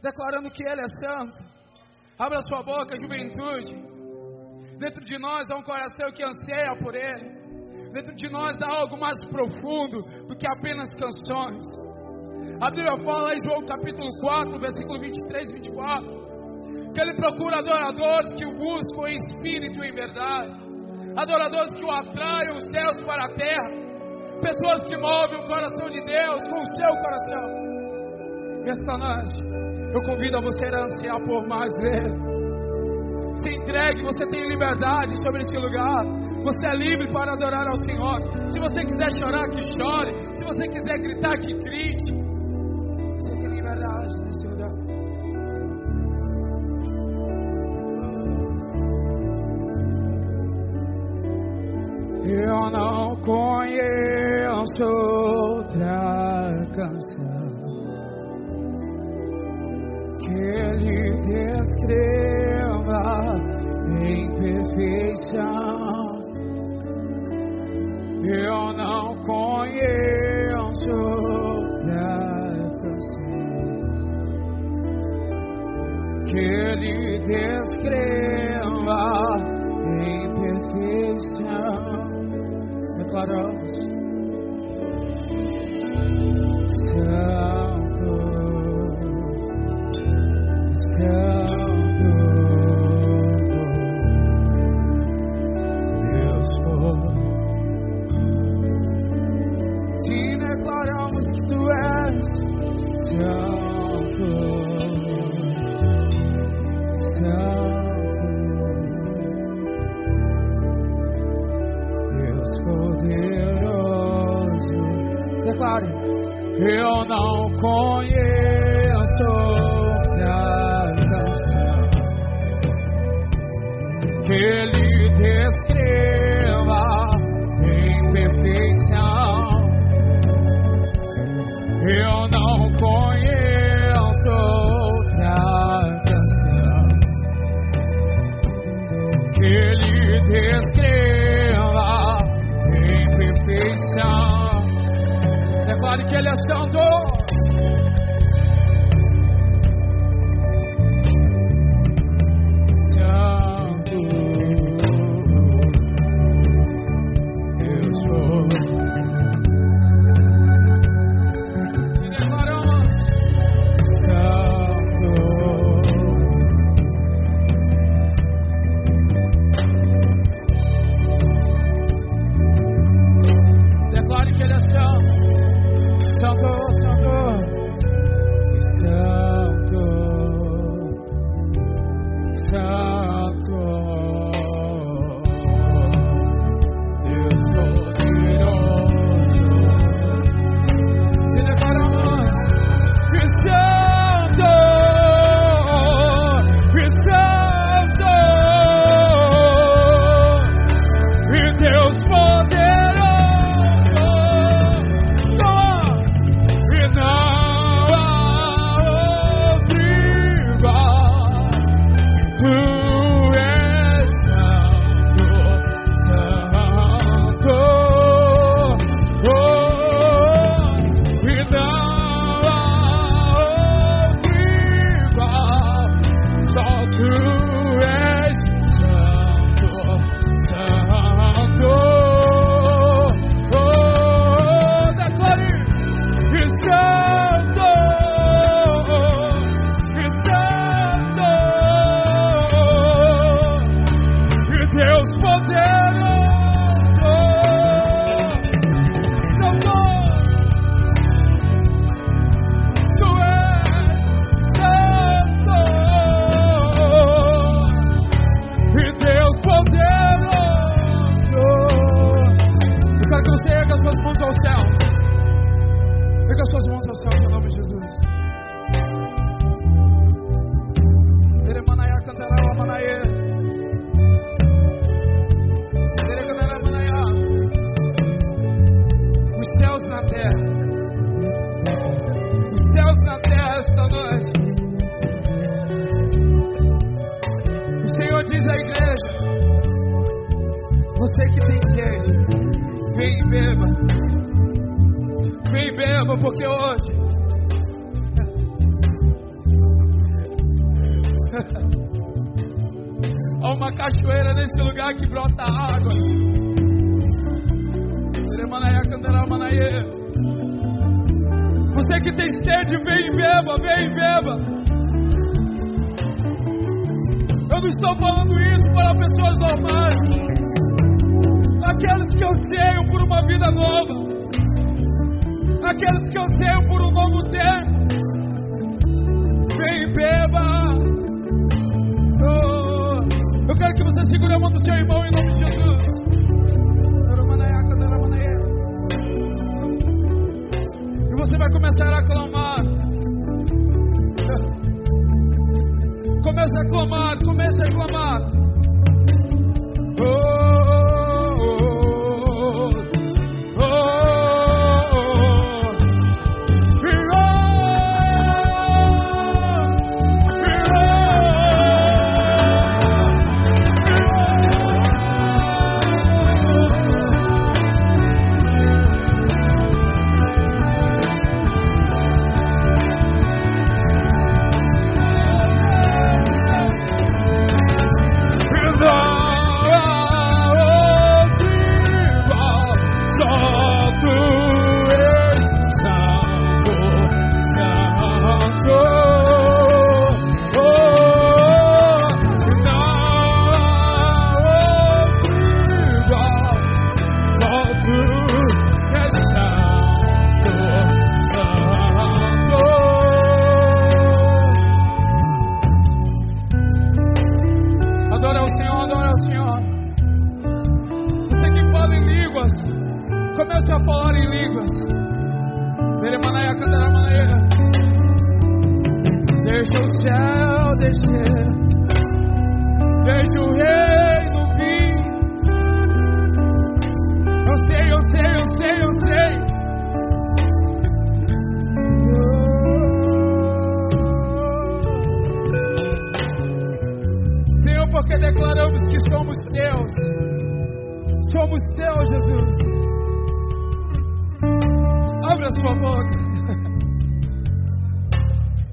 declarando que Ele é santo. Abra sua boca, juventude. Dentro de nós há um coração que anseia por Ele. Dentro de nós há algo mais profundo do que apenas canções. A Bíblia fala em João capítulo 4, versículo 23 e 24, que Ele procura adoradores que o buscam em espírito e em verdade, adoradores que o atraiam os céus para a terra, pessoas que movem o coração de Deus com o seu coração. Esta noite eu convido a você a ansiar por mais dele. Se entregue, você tem liberdade sobre esse lugar. Você é livre para adorar ao Senhor. Se você quiser chorar, que chore. Se você quiser gritar, que grite. Você tem liberdade nesse lugar. Eu não conheço outra canção que lhe descreva em perfeição. Eu não conheço outra canção que lhe descreva em perfeição. Declaramos: Santo, Santo, Deus foi. Te declaramos que Tu és Santo, Santo, Deus poderoso. Há uma cachoeira nesse lugar que brota água. Você que tem sede, vem e beba, vem e beba. Eu não estou falando isso para pessoas normais, aqueles que anseiam por uma vida nova, aqueles que anseiam por um novo tempo. Vem e beba. Oh, eu quero que você segure a mão do seu irmão em nome de Jesus. E você vai começar a clamar. Comece a clamar, comece a clamar. Comece a falar em línguas. Deixa o céu descer, deixa o reino vir. Eu sei, eu sei, eu sei, eu sei. Senhor, porque declaramos que somos teus. Somos teus, Jesus. Abra sua boca.